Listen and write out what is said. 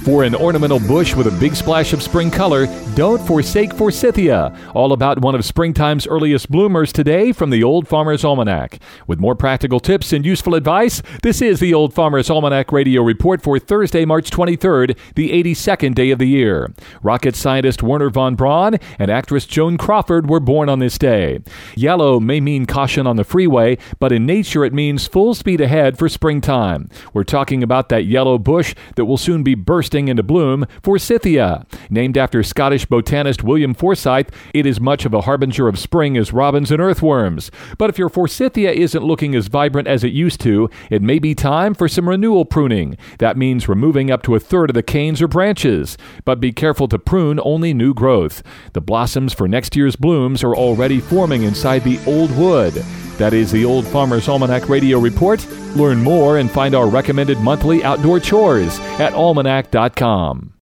For an ornamental bush with a big splash of spring color, don't forsake Forsythia. All about one of springtime's earliest bloomers today from the Old Farmer's Almanac. With more practical tips and useful advice, this is the Old Farmer's Almanac Radio Report for Thursday, March 23rd, the 82nd day of the year. Rocket scientist Wernher von Braun and actress Joan Crawford were born on this day. Yellow may mean caution on the freeway, but in nature it means full speed ahead for springtime. We're talking about that yellow bush that will soon be bursting into bloom, Forsythia. Named after Scottish botanist William Forsyth, it is much of a harbinger of spring as robins and earthworms. But if your Forsythia isn't looking as vibrant as it used to, it may be time for some renewal pruning. That means removing up to a third of the canes or branches. But be careful to prune only new growth. The blossoms for next year's blooms are already forming inside the old wood. That is the Old Farmer's Almanac Radio Report. Learn more and find our recommended monthly outdoor chores at almanac.com.